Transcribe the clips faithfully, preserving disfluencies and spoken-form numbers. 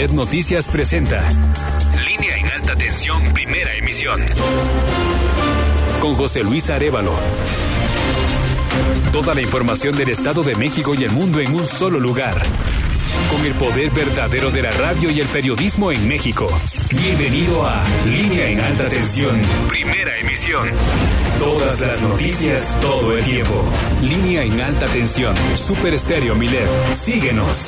Milet Noticias presenta Línea en Alta Tensión, primera emisión. Con José Luis Arévalo. Toda la información del Estado de México y el mundo en un solo lugar. Con el poder verdadero de la radio y el periodismo en México. Bienvenido a Línea en Alta Tensión, primera emisión. Todas las noticias, todo el tiempo. Línea en Alta Tensión, Super Estéreo Milet. Síguenos.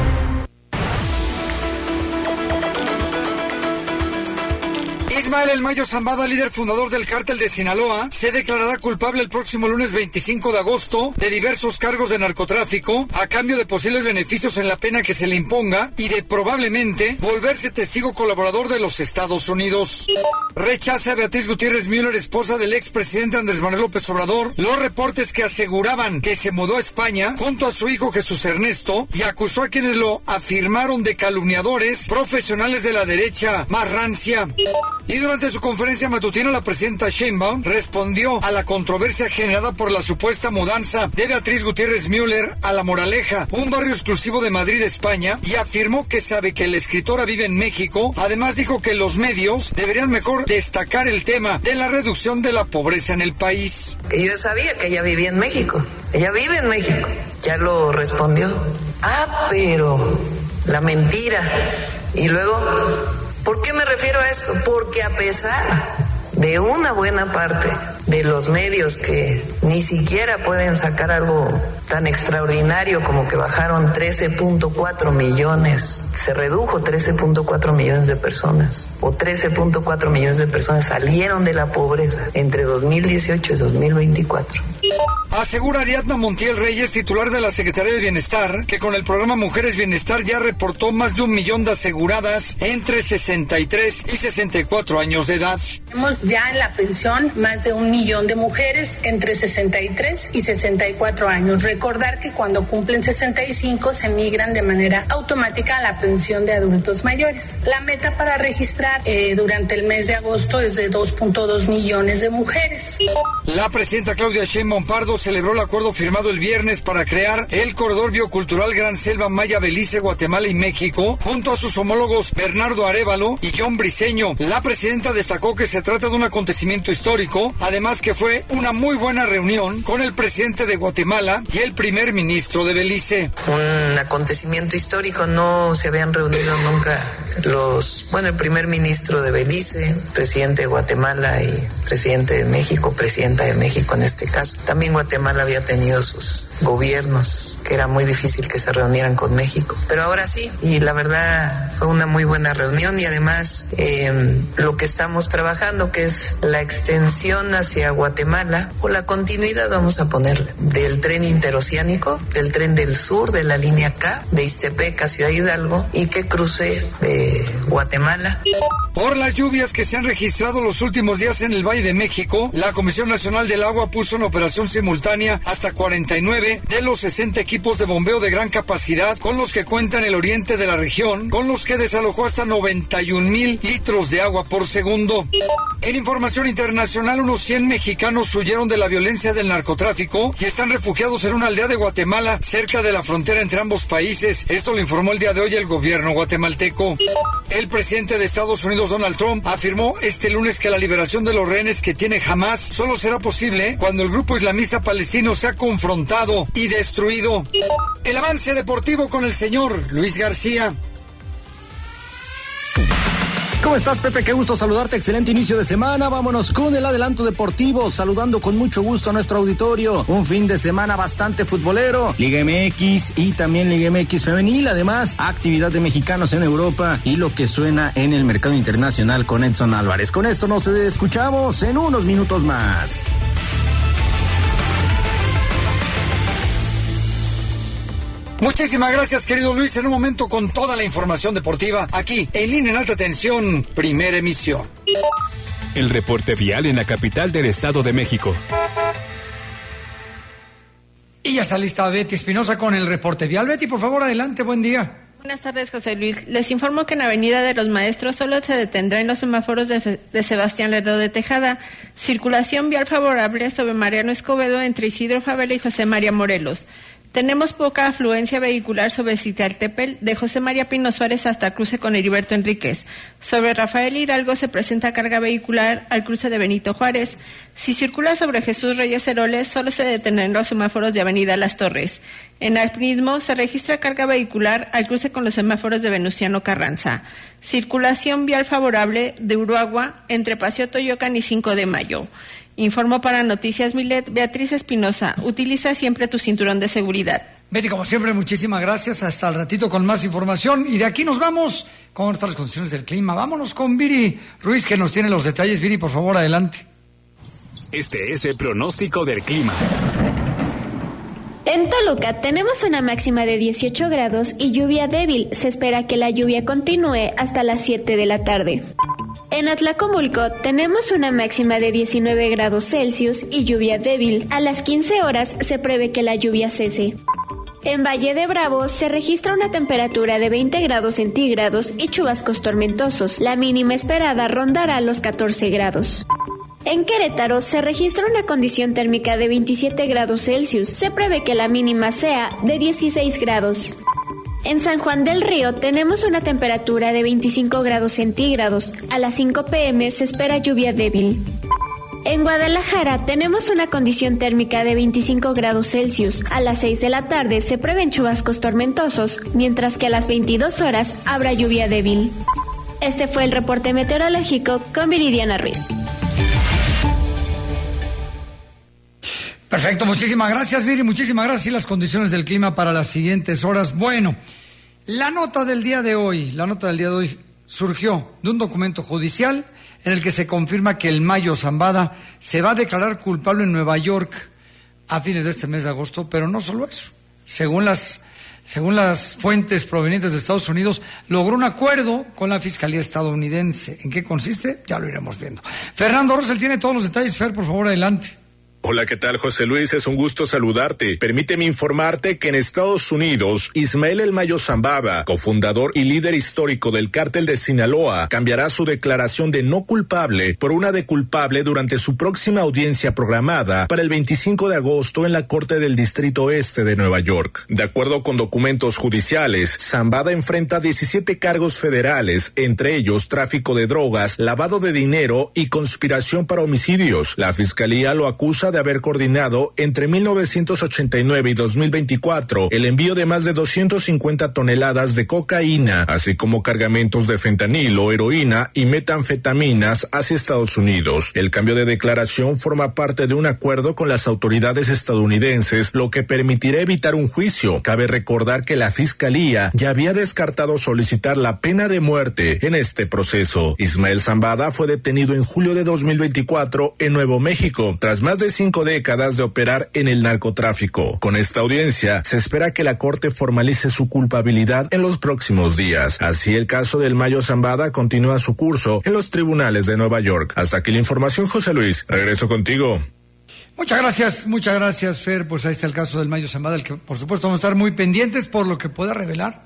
Ismael El Mayo Zambada, líder fundador del Cártel de Sinaloa, se declarará culpable el próximo lunes veinticinco de agosto de diversos cargos de narcotráfico a cambio de posibles beneficios en la pena que se le imponga y de probablemente volverse testigo colaborador de los Estados Unidos. Rechaza a Beatriz Gutiérrez Müller, esposa del expresidente Andrés Manuel López Obrador, los reportes que aseguraban que se mudó a España junto a su hijo Jesús Ernesto y acusó a quienes lo afirmaron de calumniadores profesionales de la derecha más rancia. Y durante su conferencia matutina, la presidenta Sheinbaum respondió a la controversia generada por la supuesta mudanza de Beatriz Gutiérrez Müller a La Moraleja, un barrio exclusivo de Madrid, España, y afirmó que sabe que la escritora vive en México. Además, dijo que los medios deberían mejor destacar el tema de la reducción de la pobreza en el país. Que yo sabía que ella vivía en México. Ella vive en México. Ya lo respondió. Ah, pero la mentira. Y luego... ¿por qué me refiero a esto? Porque a pesar de una buena parte de los medios que ni siquiera pueden sacar algo tan extraordinario como que bajaron trece punto cuatro millones, se redujo trece punto cuatro millones de personas, o trece punto cuatro millones de personas salieron de la pobreza entre dos mil dieciocho y dos mil veinticuatro. Asegura Ariadna Montiel Reyes, titular de la Secretaría de Bienestar, que con el programa Mujeres Bienestar ya reportó más de un millón de aseguradas entre sesenta y tres y sesenta y cuatro años de edad. Tenemos ya en la pensión más de un millón de mujeres entre sesenta y tres y sesenta y cuatro años. Recordar que cuando cumplen sesenta y cinco se migran de manera automática a la pensión de adultos mayores. La meta para registrar eh, durante el mes de agosto es de dos punto dos millones de mujeres. La presidenta Claudia Sheinbaum Pardo celebró el acuerdo firmado el viernes para crear el corredor biocultural Gran Selva Maya, Belice, Guatemala y México, junto a sus homólogos Bernardo Arévalo y John Briceño. La presidenta destacó que se trata de un acontecimiento histórico, además que fue una muy buena reunión con el presidente de Guatemala y el primer ministro de Belice. Un acontecimiento histórico, no se habían reunido nunca los, bueno, el primer ministro de Belice, presidente de Guatemala y presidente de México, presidenta de México en este caso. También Guatemala había tenido sus gobiernos, que era muy difícil que se reunieran con México, pero ahora sí, y la verdad fue una muy buena reunión y además eh, lo que estamos trabajando, que es la extensión hacia Guatemala, o la continuidad, vamos a ponerle, del tren interoceánico, del tren del sur, de la línea K, de Ixtepec a Ciudad Hidalgo, y que cruce eh, Guatemala. Por las lluvias que se han registrado los últimos días en el Valle de México, la Comisión Nacional del Agua puso en operación simultánea hasta cuarenta y nueve de los sesenta equipos de bombeo de gran capacidad con los que cuenta en el oriente de la región, con los que desalojó hasta noventa y un mil litros de agua por segundo. En información internacional, unos cien mexicanos huyeron de la violencia del narcotráfico y están refugiados en una aldea de Guatemala cerca de la frontera entre ambos países. Esto lo informó el día de hoy el gobierno guatemalteco. El presidente de Estados Unidos, Donald Trump, afirmó este lunes que la liberación de los rehenes que tiene Hamás solo será posible cuando el grupo islamista palestino sea confrontado y destruido. El avance deportivo con el señor Luis García. ¿Cómo estás, Pepe? Qué gusto saludarte, excelente inicio de semana. Vámonos con el adelanto deportivo, saludando con mucho gusto a nuestro auditorio. Un fin de semana bastante futbolero, Liga M X y también Liga M X femenil, además actividad de mexicanos en Europa y lo que suena en el mercado internacional con Edson Álvarez. Con esto nos escuchamos en unos minutos más. Muchísimas gracias, querido Luis. En un momento con toda la información deportiva aquí en Línea en Alta Tensión, primera emisión. El reporte vial en la capital del Estado de México. Y ya está lista Betty Espinosa con el reporte vial. Betty, por favor, adelante, buen día. Buenas tardes, José Luis. Les informo que en Avenida de los Maestros solo se detendrá en los semáforos de, de Sebastián Lerdo de Tejada. Circulación vial favorable sobre Mariano Escobedo entre Isidro Favela y José María Morelos. Tenemos poca afluencia vehicular sobre Citaltepel, de José María Pino Suárez hasta cruce con Heriberto Enríquez. Sobre Rafael Hidalgo se presenta carga vehicular al cruce de Benito Juárez. Si circula sobre Jesús Reyes Heroles, solo se detendrán los semáforos de Avenida Las Torres. En Alpinismo se registra carga vehicular al cruce con los semáforos de Venustiano Carranza. Circulación vial favorable de Uruagua entre Paseo Toyocan y cinco de Mayo. Informó para Noticias Milet Beatriz Espinosa. Utiliza siempre tu cinturón de seguridad. Betty, como siempre, muchísimas gracias. Hasta el ratito con más información. Y de aquí nos vamos con estas condiciones del clima. Vámonos con Viri Ruiz, que nos tiene los detalles. Viri, por favor, adelante. Este es el pronóstico del clima. En Toluca tenemos una máxima de dieciocho grados y lluvia débil. Se espera que la lluvia continúe hasta las siete de la tarde. En Atlacomulco tenemos una máxima de diecinueve grados Celsius y lluvia débil. A las quince horas se prevé que la lluvia cese. En Valle de Bravo se registra una temperatura de veinte grados centígrados y chubascos tormentosos. La mínima esperada rondará los catorce grados. En Querétaro se registra una condición térmica de veintisiete grados Celsius. Se prevé que la mínima sea de dieciséis grados. En San Juan del Río tenemos una temperatura de veinticinco grados centígrados. A las cinco pm se espera lluvia débil. En Guadalajara tenemos una condición térmica de veinticinco grados Celsius. A las seis de la tarde se prevén chubascos tormentosos, mientras que a las veintidós horas habrá lluvia débil. Este fue el reporte meteorológico con Viridiana Ruiz. Perfecto, muchísimas gracias, Viri, muchísimas gracias. Y las condiciones del clima para las siguientes horas. Bueno, la nota del día de hoy, la nota del día de hoy surgió de un documento judicial en el que se confirma que el Mayo Zambada se va a declarar culpable en Nueva York a fines de este mes de agosto, pero no solo eso. Según las, según las fuentes provenientes de Estados Unidos, logró un acuerdo con la Fiscalía estadounidense. ¿En qué consiste? Ya lo iremos viendo. Fernando Rosell tiene todos los detalles. Fer, por favor, adelante. Hola, ¿qué tal, José Luis? Es un gusto saludarte. Permíteme informarte que en Estados Unidos, Ismael El Mayo Zambada, cofundador y líder histórico del Cártel de Sinaloa, cambiará su declaración de no culpable por una de culpable durante su próxima audiencia programada para el veinticinco de agosto en la Corte del Distrito Este de Nueva York. De acuerdo con documentos judiciales, Zambada enfrenta diecisiete cargos federales, entre ellos tráfico de drogas, lavado de dinero y conspiración para homicidios. La Fiscalía lo acusa de haber coordinado entre mil novecientos ochenta y nueve y dos mil veinticuatro el envío de más de doscientas cincuenta toneladas de cocaína, así como cargamentos de fentanilo, heroína y metanfetaminas hacia Estados Unidos. El cambio de declaración forma parte de un acuerdo con las autoridades estadounidenses, lo que permitirá evitar un juicio. Cabe recordar que la Fiscalía ya había descartado solicitar la pena de muerte en este proceso. Ismael Zambada fue detenido en julio de dos mil veinticuatro en Nuevo México, tras más de cinco décadas de operar en el narcotráfico. Con esta audiencia, se espera que la Corte formalice su culpabilidad en los próximos días. Así, el caso del Mayo Zambada continúa su curso en los tribunales de Nueva York. Hasta aquí la información, José Luis. Regreso contigo. Muchas gracias, muchas gracias, Fer. Pues ahí está el caso del Mayo Zambada, el que por supuesto vamos a estar muy pendientes por lo que pueda revelar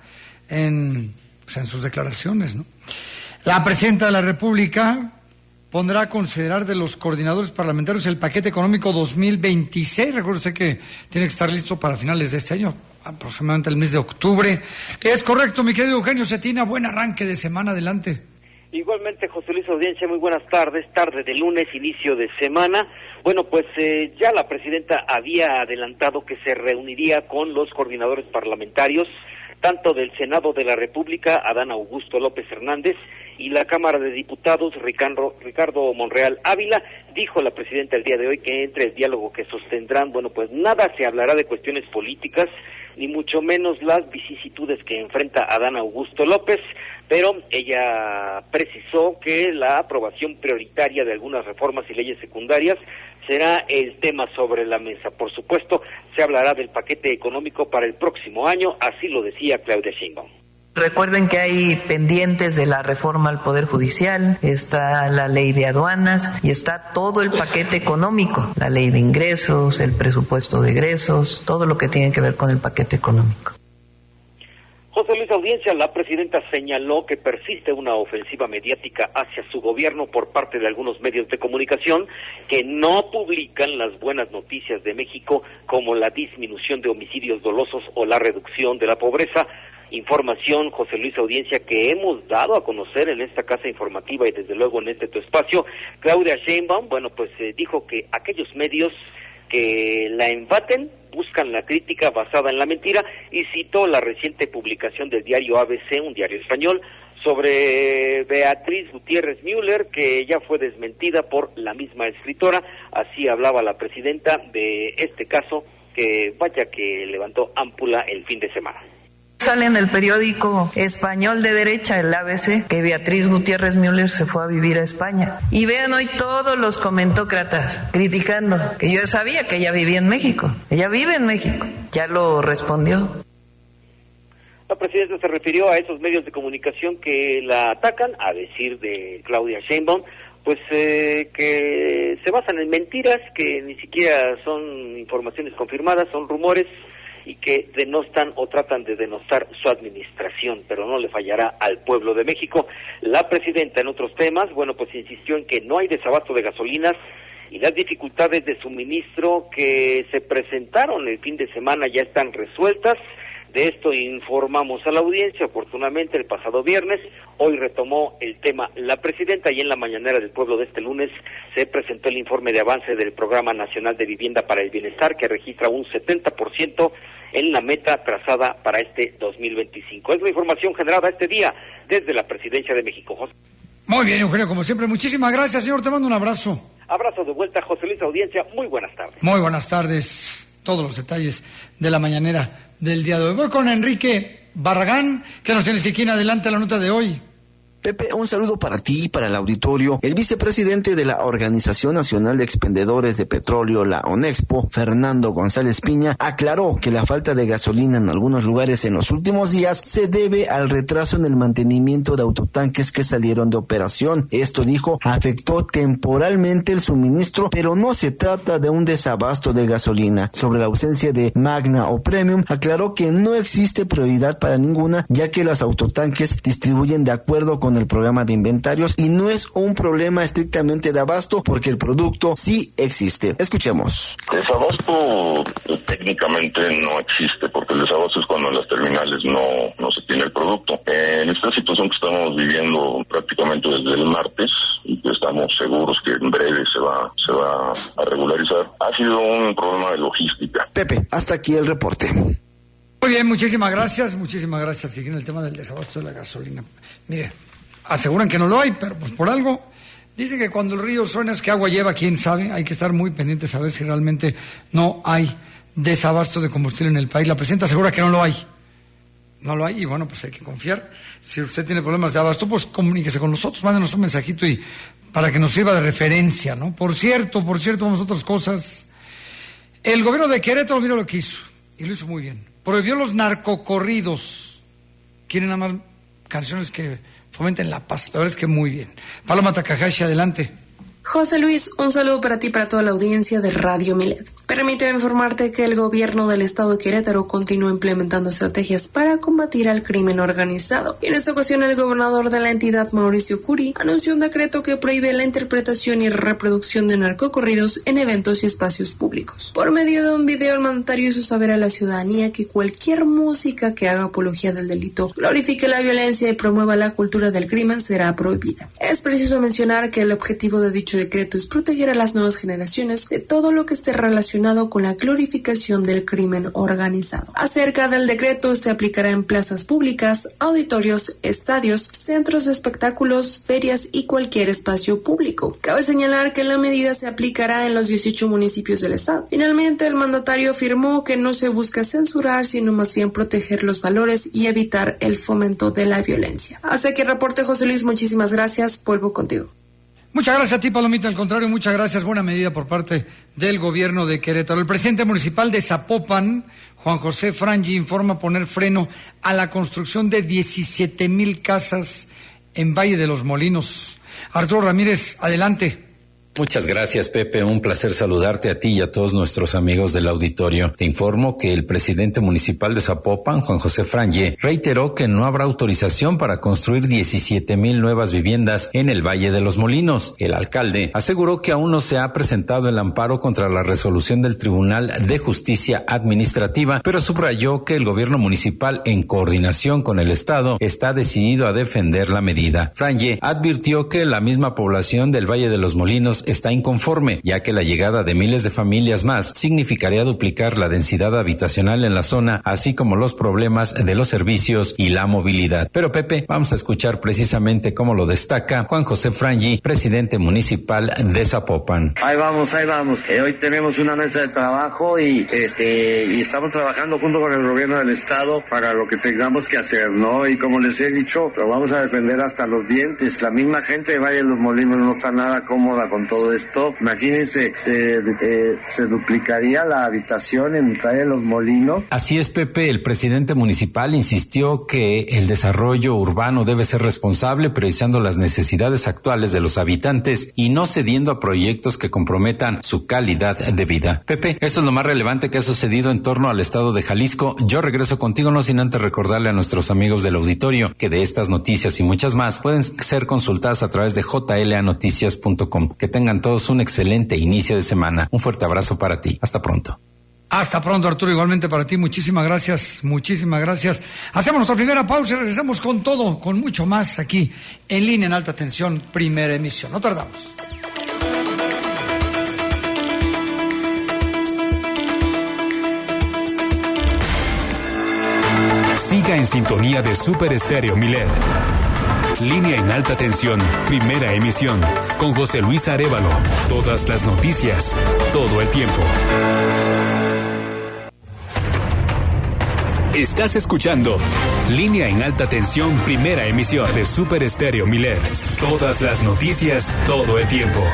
en, pues, en sus declaraciones, ¿no? La presidenta de la República pondrá a considerar de los coordinadores parlamentarios el paquete económico dos mil veintiséis. Recuerde usted que tiene que estar listo para finales de este año, aproximadamente el mes de octubre. Es correcto, mi querido Eugenio Cetina. Buen arranque de semana, adelante. Igualmente, José Luis, audiencia, muy buenas tardes, tarde de lunes, inicio de semana. Bueno, pues eh, ya la presidenta había adelantado que se reuniría con los coordinadores parlamentarios, tanto del Senado de la República, Adán Augusto López Hernández, y la Cámara de Diputados, Ricardo, Ricardo Monreal Ávila. Dijo la presidenta el día de hoy que entre el diálogo que sostendrán, bueno, pues nada se hablará de cuestiones políticas, ni mucho menos las vicisitudes que enfrenta Adán Augusto López, pero ella precisó que la aprobación prioritaria de algunas reformas y leyes secundarias será el tema sobre la mesa. Por supuesto, se hablará del paquete económico para el próximo año, así lo decía Claudia Sheinbaum. Recuerden que hay pendientes de la reforma al Poder Judicial, está la ley de aduanas y está todo el paquete económico, la ley de ingresos, el presupuesto de egresos, todo lo que tiene que ver con el paquete económico. José Luis Audiencia, la presidenta señaló que persiste una ofensiva mediática hacia su gobierno por parte de algunos medios de comunicación que no publican las buenas noticias de México, como la disminución de homicidios dolosos o la reducción de la pobreza. Información, José Luis Audiencia, que hemos dado a conocer en esta casa informativa y desde luego en este tu espacio. Claudia Sheinbaum, bueno, pues eh, dijo que aquellos medios que la embaten buscan la crítica basada en la mentira, y citó la reciente publicación del diario A B C, un diario español, sobre Beatriz Gutiérrez Müller, que ya fue desmentida por la misma escritora. Así hablaba la presidenta de este caso, que vaya que levantó ámpula el fin de semana. Sale en el periódico español de derecha, el A B C, que Beatriz Gutiérrez Müller se fue a vivir a España. Y vean hoy todos los comentócratas criticando, que yo sabía que ella vivía en México. Ella vive en México. Ya lo respondió. La presidenta se refirió a esos medios de comunicación que la atacan, a decir de Claudia Sheinbaum, pues eh, que se basan en mentiras, que ni siquiera son informaciones confirmadas, son rumores, y que denostan o tratan de denostar su administración, pero no le fallará al pueblo de México. La presidenta, en otros temas, bueno, pues insistió en que no hay desabasto de gasolinas, y las dificultades de suministro que se presentaron el fin de semana ya están resueltas. De esto informamos a la audiencia oportunamente el pasado viernes. Hoy retomó el tema la presidenta, y en la mañanera del pueblo de este lunes se presentó el informe de avance del Programa Nacional de Vivienda para el Bienestar, que registra un setenta por ciento en la meta trazada para este dos mil veinticinco. Es la información generada este día desde la Presidencia de México. José. Muy bien, Eugenio, como siempre, muchísimas gracias, señor. Te mando un abrazo. Abrazo de vuelta, José Luis Audiencia. Muy buenas tardes. Muy buenas tardes. Todos los detalles de la mañanera del día de hoy. Voy con Enrique Barragán, que nos tienes que ir adelante la nota de hoy. Pepe, un saludo para ti y para el auditorio. El vicepresidente de la Organización Nacional de Expendedores de Petróleo, la ONEXPO, Fernando González Piña, aclaró que la falta de gasolina en algunos lugares en los últimos días se debe al retraso en el mantenimiento de autotanques que salieron de operación. Esto, dijo, afectó temporalmente el suministro, pero no se trata de un desabasto de gasolina. Sobre la ausencia de Magna o Premium, aclaró que no existe prioridad para ninguna, ya que los autotanques distribuyen de acuerdo con el programa de inventarios y no es un problema estrictamente de abasto, porque el producto sí existe. Escuchemos. Desabasto técnicamente no existe, porque el desabasto es cuando en las terminales no, no se tiene el producto. En esta situación que estamos viviendo prácticamente desde el martes, y que estamos seguros que en breve se va, se va a regularizar, ha sido un problema de logística. Pepe, hasta aquí el reporte. Muy bien, muchísimas gracias, muchísimas gracias. Que en el tema del desabasto de la gasolina, mire, aseguran que no lo hay, pero pues por algo. Dice que cuando el río suena es que agua lleva, quién sabe. Hay que estar muy pendientes a ver si realmente no hay desabasto de combustible en el país. La presidenta asegura que no lo hay. No lo hay, y bueno, pues hay que confiar. Si usted tiene problemas de abasto, pues comuníquese con nosotros, mándenos un mensajito y para que nos sirva de referencia, ¿no? Por cierto, por cierto, vamos a otras cosas. El gobierno de Querétaro, mira lo que hizo, y lo hizo muy bien. Prohibió los narcocorridos. Quieren nada más canciones que fomenten la paz. La verdad es que muy bien. Paloma Takahashi, adelante. José Luis, un saludo para ti y para toda la audiencia de Radio Milet. Permíteme informarte que el gobierno del estado de Querétaro continúa implementando estrategias para combatir al crimen organizado. Y en esta ocasión el gobernador de la entidad, Mauricio Curi, anunció un decreto que prohíbe la interpretación y reproducción de narcocorridos en eventos y espacios públicos. Por medio de un video, el mandatario hizo saber a la ciudadanía que cualquier música que haga apología del delito, glorifique la violencia y promueva la cultura del crimen será prohibida. Es preciso mencionar que el objetivo de dicho decreto es proteger a las nuevas generaciones de todo lo que esté relacionado con la glorificación del crimen organizado. Acerca del decreto, se aplicará en plazas públicas, auditorios, estadios, centros de espectáculos, ferias y cualquier espacio público. Cabe señalar que la medida se aplicará en los dieciocho municipios del estado. Finalmente, el mandatario afirmó que no se busca censurar, sino más bien proteger los valores y evitar el fomento de la violencia. Hasta aquí el reporte, José Luis, muchísimas gracias. Vuelvo contigo. Muchas gracias a ti, Palomita. Al contrario, muchas gracias. Buena medida por parte del gobierno de Querétaro. El presidente municipal de Zapopan, Juan José Frangi, informa poner freno a la construcción de diecisiete mil casas en Valle de los Molinos. Arturo Ramírez, adelante. Muchas gracias, Pepe. Un placer saludarte a ti y a todos nuestros amigos del auditorio. Te informo que el presidente municipal de Zapopan, Juan José Franje, reiteró que no habrá autorización para construir diecisiete mil nuevas viviendas en el Valle de los Molinos. El alcalde aseguró que aún no se ha presentado el amparo contra la resolución del Tribunal de Justicia Administrativa, pero subrayó que el gobierno municipal, en coordinación con el Estado, está decidido a defender la medida. Franje advirtió que la misma población del Valle de los Molinos está inconforme, ya que la llegada de miles de familias más significaría duplicar la densidad habitacional en la zona, así como los problemas de los servicios y la movilidad. Pero Pepe, vamos a escuchar precisamente cómo lo destaca Juan José Franje, presidente municipal de Zapopan. Ahí vamos, ahí vamos. Eh, hoy tenemos una mesa de trabajo y este y estamos trabajando junto con el gobierno del estado para lo que tengamos que hacer, ¿no? Y como les he dicho, lo vamos a defender hasta los dientes. La misma gente de Valle de los Molinos no está nada cómoda con todo esto. Imagínense, se, eh, se duplicaría la habitación en Valle de los Molinos. Así es, Pepe. El presidente municipal insistió que el desarrollo urbano debe ser responsable, priorizando las necesidades actuales de los habitantes y no cediendo a proyectos que comprometan su calidad de vida. Pepe, esto es lo más relevante que ha sucedido en torno al estado de Jalisco. Yo regreso contigo, no sin antes recordarle a nuestros amigos del auditorio que de estas noticias y muchas más pueden ser consultadas a través de j l a noticias punto com. Que tengan todos un excelente inicio de semana. Un fuerte abrazo para ti. Hasta pronto. Hasta pronto, Arturo. Igualmente para ti. Muchísimas gracias. Muchísimas gracias. Hacemos nuestra primera pausa y regresamos con todo, con mucho más aquí en Línea en Alta Tensión, primera emisión. No tardamos. Siga en sintonía de Super Estéreo Milet. Línea en Alta Tensión, primera emisión, con José Luis Arévalo. Todas las noticias, todo el tiempo. Estás escuchando Línea en Alta Tensión, primera emisión de Super Estéreo Milet. Todas las noticias, todo el tiempo.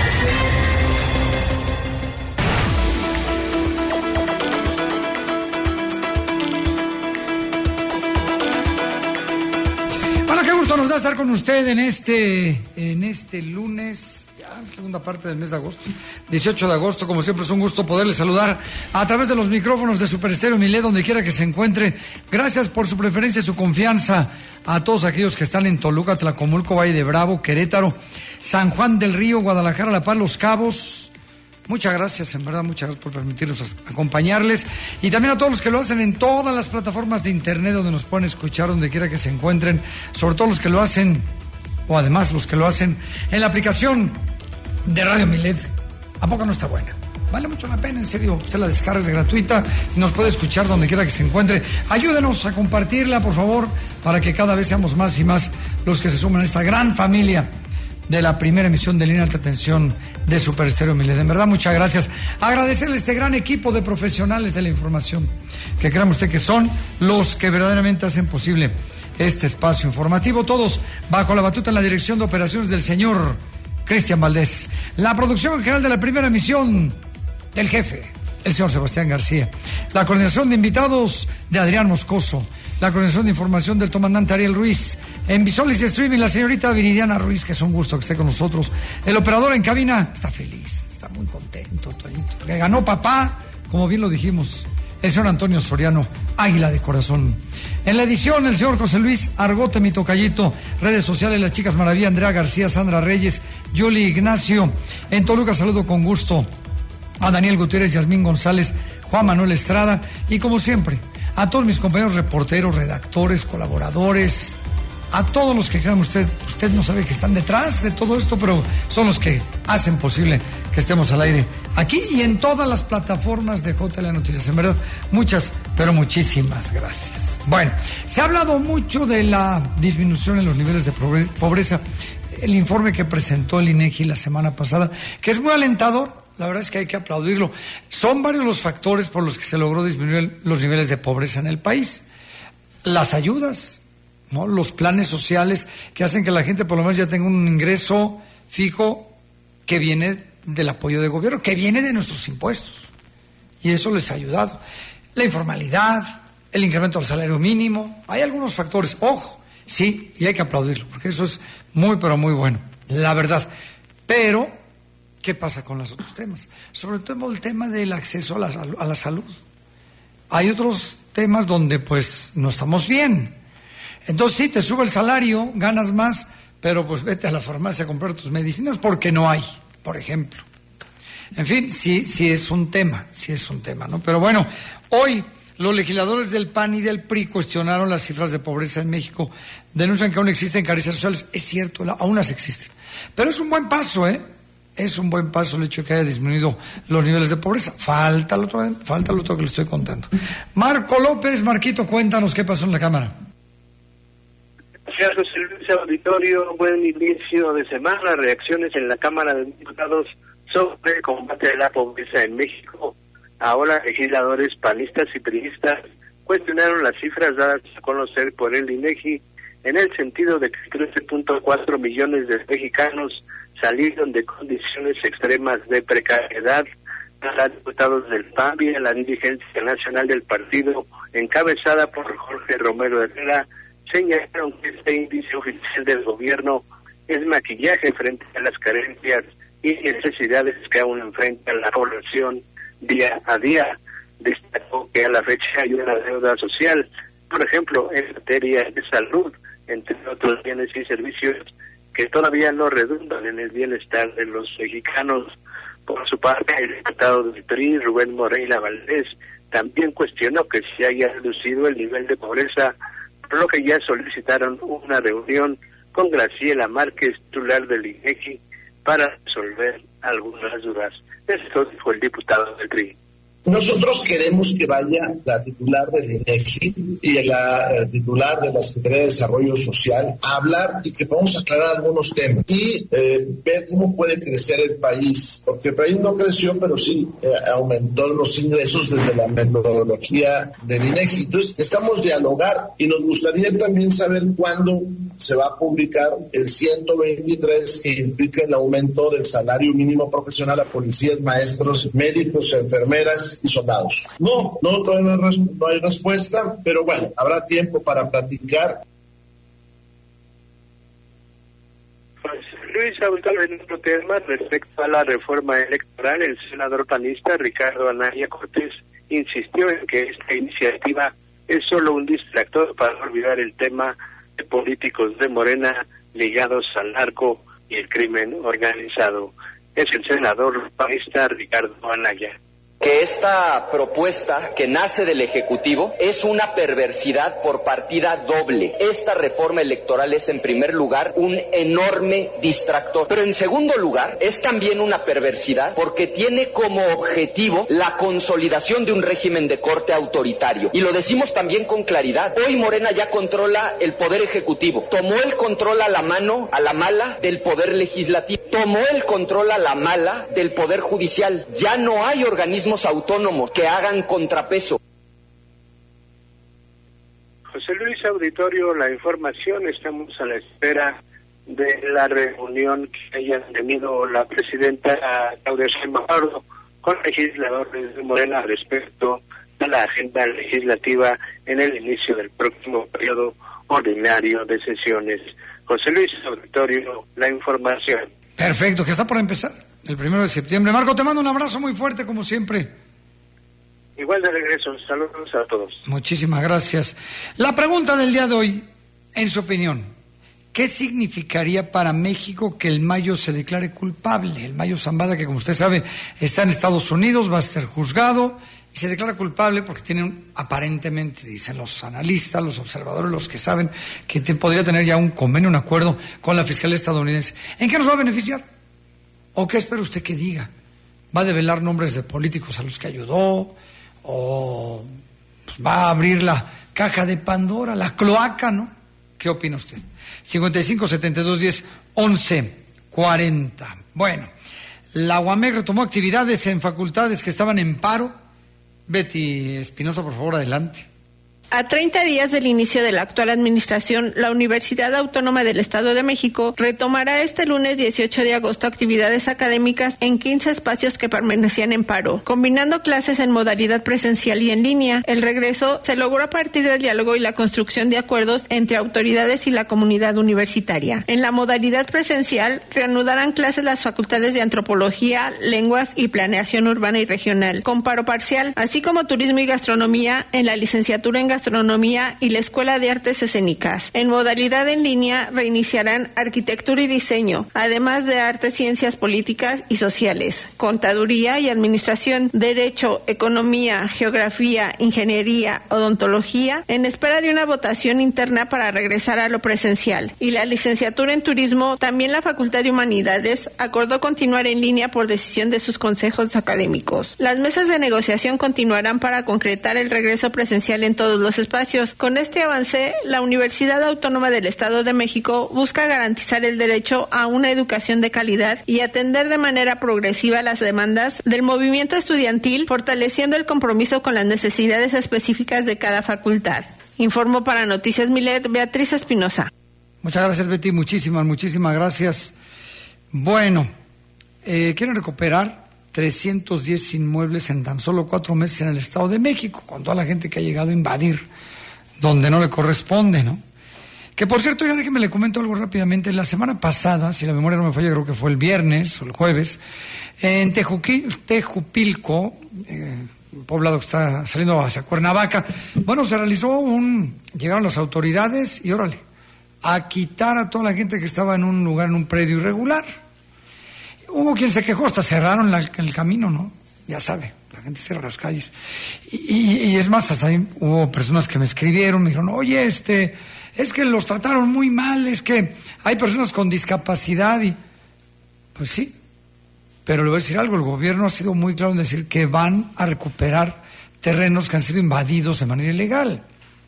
Nos da estar con usted en este en este lunes, ya segunda parte del mes de agosto, dieciocho de agosto. Como siempre es un gusto poderle saludar a través de los micrófonos de Super Estéreo Milet, donde quiera que se encuentre. Gracias por su preferencia y su confianza a todos aquellos que están en Toluca, Tlacomulco, Valle de Bravo, Querétaro, San Juan del Río, Guadalajara, La Paz, Los Cabos. Muchas gracias, en verdad, muchas gracias por permitirnos acompañarles. Y también a todos los que lo hacen en todas las plataformas de internet donde nos pueden escuchar, donde quiera que se encuentren. Sobre todo los que lo hacen, o además los que lo hacen en la aplicación de Radio Milet. ¿A poco no está buena? Vale mucho la pena, en serio. Usted la descarga, es gratuita y nos puede escuchar donde quiera que se encuentre. Ayúdenos a compartirla, por favor, para que cada vez seamos más y más los que se sumen a esta gran familia de la primera emisión de Línea Alta Tensión de Super Estéreo Milet. En verdad, muchas gracias. Agradecerle a este gran equipo de profesionales de la información, que créame usted que son los que verdaderamente hacen posible este espacio informativo, todos bajo la batuta en la dirección de operaciones del señor Cristian Valdés. La producción general de la primera emisión del jefe, el señor Sebastián García. La coordinación de invitados de Adrián Moscoso. La coordinación de información del comandante Ariel Ruiz. En visuales y streaming, la señorita Viridiana Ruiz, que es un gusto que esté con nosotros. El operador en cabina está feliz, está muy contento, Toñito. Le ganó papá, como bien lo dijimos, el señor Antonio Soriano, águila de corazón. En la edición, el señor José Luis Argote, mi tocallito. Redes sociales, las chicas maravilla, Andrea García, Sandra Reyes, Yuli Ignacio. En Toluca, saludo con gusto a Daniel Gutiérrez, Yasmín González, Juan Manuel Estrada. Y como siempre, a todos mis compañeros reporteros, redactores, colaboradores, a todos los que crean usted, usted no sabe que están detrás de todo esto, pero son los que hacen posible que estemos al aire aquí y en todas las plataformas de J L A Noticias. En verdad, muchas, pero muchísimas gracias. Bueno, se ha hablado mucho de la disminución en los niveles de pobreza. El informe que presentó el INEGI la semana pasada, que es muy alentador. La verdad es que hay que aplaudirlo. Son varios los factores por los que se logró disminuir los niveles de pobreza en el país. Las ayudas, ¿no? Los planes sociales que hacen que la gente por lo menos ya tenga un ingreso fijo que viene del apoyo de gobierno, que viene de nuestros impuestos. Y eso les ha ayudado. La informalidad, el incremento del salario mínimo, hay algunos factores. Ojo, sí, y hay que aplaudirlo, porque eso es muy, pero muy bueno, la verdad. Pero ¿Qué pasa con los otros temas? Sobre todo el tema del acceso a la, a la salud. Hay otros temas donde pues no estamos bien. Entonces sí, te sube el salario, ganas más, pero pues vete a la farmacia a comprar tus medicinas porque no hay, por ejemplo. En fin, sí, sí es un tema, sí es un tema, ¿no? Pero bueno, hoy los legisladores del P A N y del P R I cuestionaron las cifras de pobreza en México. Denuncian que aún existen caricias sociales. Es cierto, aún las existen. Pero es un buen paso, ¿eh? Es un buen paso el hecho de que haya disminuido los niveles de pobreza. Falta lo otro, falta lo otro que le estoy contando. Marco López, Marquito, cuéntanos qué pasó en la Cámara. Gracias, José Luis Auditorio. Buen inicio de semana. Reacciones en la Cámara de Diputados sobre el combate a la pobreza en México. Ahora legisladores panistas y priistas cuestionaron las cifras dadas a conocer por el INEGI en el sentido de que trece punto cuatro millones de mexicanos salieron de condiciones extremas de precariedad. A diputados del P A N y a la dirigencia nacional del partido, encabezada por Jorge Romero Herrera, señalaron que este índice oficial del gobierno es maquillaje frente a las carencias y necesidades que aún enfrenta la población día a día. Destacó que a la fecha hay una deuda social, por ejemplo, en materia de salud, entre otros bienes y servicios que todavía no redundan en el bienestar de los mexicanos. Por su parte, el diputado del P R I, Rubén Moreira Valdés, también cuestionó que se haya reducido el nivel de pobreza, por lo que ya solicitaron una reunión con Graciela Márquez, titular del INEGI, para resolver algunas dudas. Esto dijo el diputado del P R I. Nosotros queremos que vaya la titular del INEGI y la eh, titular de la Secretaría de Desarrollo Social a hablar y que podamos aclarar algunos temas y eh, ver cómo puede crecer el país, porque el país no creció, pero sí eh, aumentó los ingresos desde la metodología del INEGI. Entonces, necesitamos dialogar y nos gustaría también saber cuándo se va a publicar el ciento veintitrés que implica el aumento del salario mínimo profesional a policías, maestros, médicos, enfermeras y soldados. No, no, todavía no hay, no hay respuesta, pero bueno, habrá tiempo para platicar. Pues Luis, ahorita en otro tema, respecto a la reforma electoral, el senador panista Ricardo Anaya Cortés insistió en que esta iniciativa es solo un distractor para olvidar el tema de políticos de Morena ligados al narco y el crimen organizado. Es el senador panista Ricardo Anaya. Que esta propuesta que nace del Ejecutivo es una perversidad por partida doble. Esta reforma electoral es, en primer lugar, un enorme distractor. Pero en segundo lugar, es también una perversidad porque tiene como objetivo la consolidación de un régimen de corte autoritario. Y lo decimos también con claridad. Hoy Morena ya controla el Poder Ejecutivo. Tomó el control a la mano, a la mala, del Poder Legislativo. Tomó el control a la mala del Poder Judicial. Ya no hay organismos autónomos que hagan contrapeso. José Luis Auditorio, la información, estamos a la espera de la reunión que hayan tenido la presidenta Claudia Sheinbaum con legisladores de Morena respecto a la agenda legislativa en el inicio del próximo periodo ordinario de sesiones. José Luis Auditorio, la información. Perfecto, que está por empezar el primero de septiembre. Marco, te mando un abrazo muy fuerte, como siempre. Igual de regreso, saludos a todos. Muchísimas gracias. La pregunta del día de hoy, en su opinión, ¿qué significaría para México que el Mayo se declare culpable? El Mayo Zambada, que como usted sabe, está en Estados Unidos, va a ser juzgado y se declara culpable porque tiene, un, aparentemente, dicen los analistas, los observadores, los que saben, que te, podría tener ya un convenio, un acuerdo con la Fiscalía estadounidense. ¿En qué nos va a beneficiar? ¿O qué espera usted que diga? ¿Va a develar nombres de políticos a los que ayudó? ¿O pues, va a abrir la caja de Pandora, la cloaca, ¿no? ¿Qué opina usted? cincuenta y cinco, setenta y dos, diez, once, cuarenta. Bueno, la UAMEC retomó actividades en facultades que estaban en paro. Betty Espinosa, por favor, adelante. A treinta días del inicio de la actual administración, la Universidad Autónoma del Estado de México retomará este lunes dieciocho de agosto actividades académicas en quince espacios que permanecían en paro. Combinando clases en modalidad presencial y en línea, el regreso se logró a partir del diálogo y la construcción de acuerdos entre autoridades y la comunidad universitaria. En la modalidad presencial, reanudarán clases las facultades de Antropología, Lenguas y Planeación Urbana y Regional, con paro parcial, así como Turismo y Gastronomía en la licenciatura en Gastronomía y la Escuela de Artes Escénicas. En modalidad en línea reiniciarán Arquitectura y Diseño, además de Artes, Ciencias Políticas y Sociales, Contaduría y Administración, Derecho, Economía, Geografía, Ingeniería, Odontología, en espera de una votación interna para regresar a lo presencial. Y la licenciatura en Turismo, también la Facultad de Humanidades, acordó continuar en línea por decisión de sus consejos académicos. Las mesas de negociación continuarán para concretar el regreso presencial en todos los espacios. Con este avance, la Universidad Autónoma del Estado de México busca garantizar el derecho a una educación de calidad y atender de manera progresiva las demandas del movimiento estudiantil, fortaleciendo el compromiso con las necesidades específicas de cada facultad. Informó para Noticias Milet, Beatriz Espinosa. Muchas gracias, Betty, muchísimas, muchísimas gracias. Bueno, eh, quieren recuperar trescientos diez inmuebles en tan solo cuatro meses en el Estado de México, con toda la gente que ha llegado a invadir donde no le corresponde, ¿no? Que por cierto, ya déjenme le comento algo rápidamente. La semana pasada, si la memoria no me falla, creo que fue el viernes o el jueves, en Tejuqui, Tejupilco, eh, un poblado que está saliendo hacia Cuernavaca, bueno, se realizó un... llegaron las autoridades y órale, a quitar a toda la gente que estaba en un lugar, en un predio irregular. Hubo quien se quejó, hasta cerraron la, el camino, ¿no? Ya sabe, la gente cierra las calles. Y, y, y es más, hasta ahí hubo personas que me escribieron, me dijeron, oye, este, es que los trataron muy mal, es que hay personas con discapacidad y... Pues sí, pero le voy a decir algo, el gobierno ha sido muy claro en decir que van a recuperar terrenos que han sido invadidos de manera ilegal.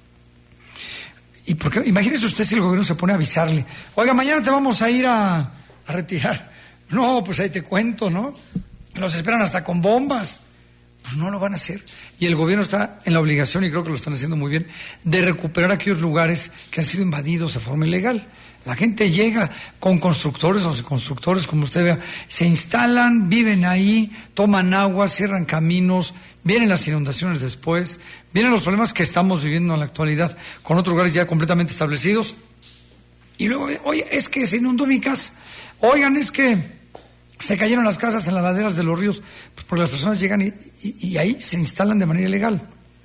Y porque, imagínese usted si el gobierno se pone a avisarle, oiga, mañana te vamos a ir a, a retirar. No, pues ahí te cuento, ¿no? Los esperan hasta con bombas. Pues no lo van a hacer. Y el gobierno está en la obligación, y creo que lo están haciendo muy bien, de recuperar aquellos lugares que han sido invadidos de forma ilegal. La gente llega con constructores o sin constructores, como usted vea, se instalan, viven ahí, toman agua, cierran caminos, vienen las inundaciones después, vienen los problemas que estamos viviendo en la actualidad con otros lugares ya completamente establecidos. Y luego, oye, es que se inundó mi casa. Oigan, es que se cayeron las casas en las laderas de los ríos, pues porque las personas llegan y, y, y ahí se instalan de manera ilegal.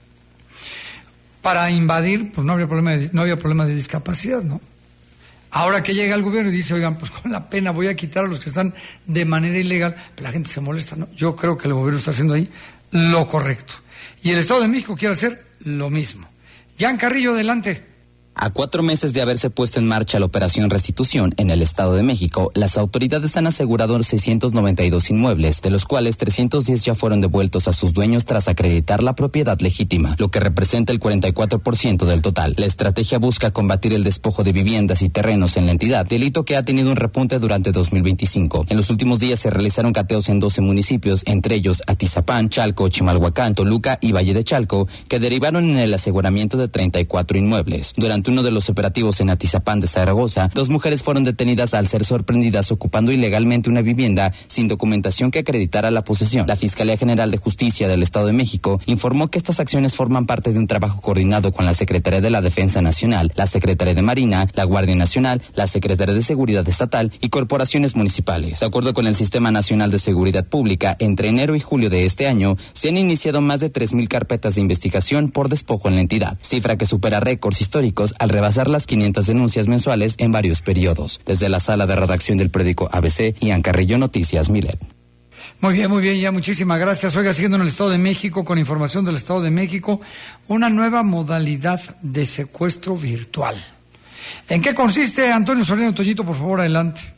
Para invadir, pues no había problema de, no había problema de discapacidad, ¿no? Ahora que llega el gobierno y dice, oigan, pues con la pena voy a quitar a los que están de manera ilegal, pero la gente se molesta, ¿no? Yo creo que el gobierno está haciendo ahí lo correcto. Y el Estado de México quiere hacer lo mismo. Jan Carrillo, adelante. A cuatro meses de haberse puesto en marcha la operación Restitución en el Estado de México, las autoridades han asegurado seiscientos noventa y dos inmuebles, de los cuales trescientos diez ya fueron devueltos a sus dueños tras acreditar la propiedad legítima, lo que representa el cuarenta y cuatro por ciento del total. La estrategia busca combatir el despojo de viviendas y terrenos en la entidad, delito que ha tenido un repunte durante dos mil veinticinco. En los últimos días se realizaron cateos en doce municipios, entre ellos Atizapán, Chalco, Chimalhuacán, Toluca y Valle de Chalco, que derivaron en el aseguramiento de treinta y cuatro inmuebles. Durante uno de los operativos en Atizapán de Zaragoza, dos mujeres fueron detenidas al ser sorprendidas ocupando ilegalmente una vivienda sin documentación que acreditara la posesión. La Fiscalía General de Justicia del Estado de México informó que estas acciones forman parte de un trabajo coordinado con la Secretaría de la Defensa Nacional, la Secretaría de Marina, la Guardia Nacional, la Secretaría de Seguridad Estatal y corporaciones municipales. De acuerdo con el Sistema Nacional de Seguridad Pública, entre enero y julio de este año se han iniciado más de tres mil carpetas de investigación por despojo en la entidad, cifra que supera récords históricos al rebasar las quinientas denuncias mensuales en varios periodos. Desde la sala de redacción del periódico A B C, Ian Carrillo, Noticias Milet. Muy bien, muy bien, ya muchísimas gracias. Oiga, siguiendo en el Estado de México, con información del Estado de México, una nueva modalidad de secuestro virtual. ¿En qué consiste, Antonio Soriano Toñito, por favor, adelante?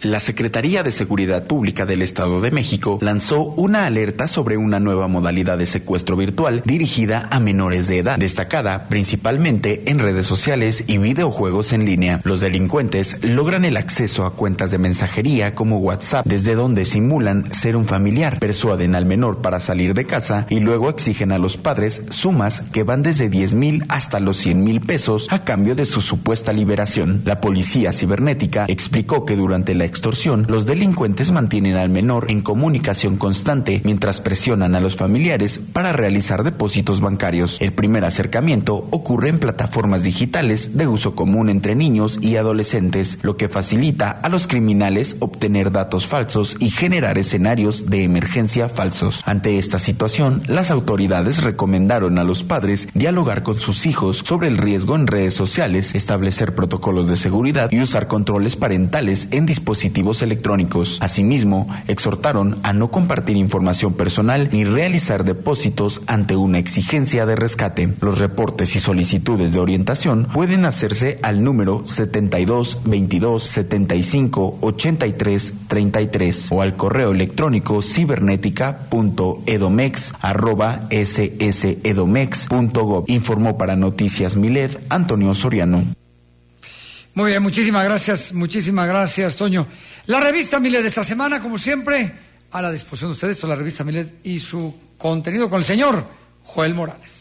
La Secretaría de Seguridad Pública del Estado de México lanzó una alerta sobre una nueva modalidad de secuestro virtual dirigida a menores de edad, destacada principalmente en redes sociales y videojuegos en línea. Los delincuentes logran el acceso a cuentas de mensajería como WhatsApp, desde donde simulan ser un familiar, persuaden al menor para salir de casa y luego exigen a los padres sumas que van desde diez mil hasta los cien mil pesos a cambio de su supuesta liberación. La policía cibernética explicó que durante la extorsión, los delincuentes mantienen al menor en comunicación constante mientras presionan a los familiares para realizar depósitos bancarios. El primer acercamiento ocurre en plataformas digitales de uso común entre niños y adolescentes, lo que facilita a los criminales obtener datos falsos y generar escenarios de emergencia falsos. Ante esta situación, las autoridades recomendaron a los padres dialogar con sus hijos sobre el riesgo en redes sociales, establecer protocolos de seguridad y usar controles parentales en dispositivos electrónicos. Asimismo, exhortaron a no compartir información personal ni realizar depósitos ante una exigencia de rescate. Los reportes y solicitudes de orientación pueden hacerse al número setenta y dos veintidós setenta y cinco ochenta y tres treinta y tres o al correo electrónico cibernética punto edomex arroba sssedomex punto gov. Informó para Noticias Milet Antonio Soriano. Muy bien, muchísimas gracias, muchísimas gracias, Toño. La revista Milet de esta semana, como siempre, a la disposición de ustedes, la revista Milet y su contenido con el señor Joel Morales.